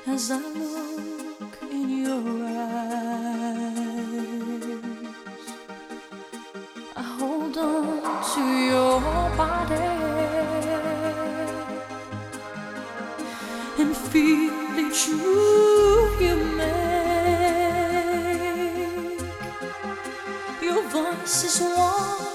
as I look in your eyes. I hold on to your body and feel each move you make. Your voice is warm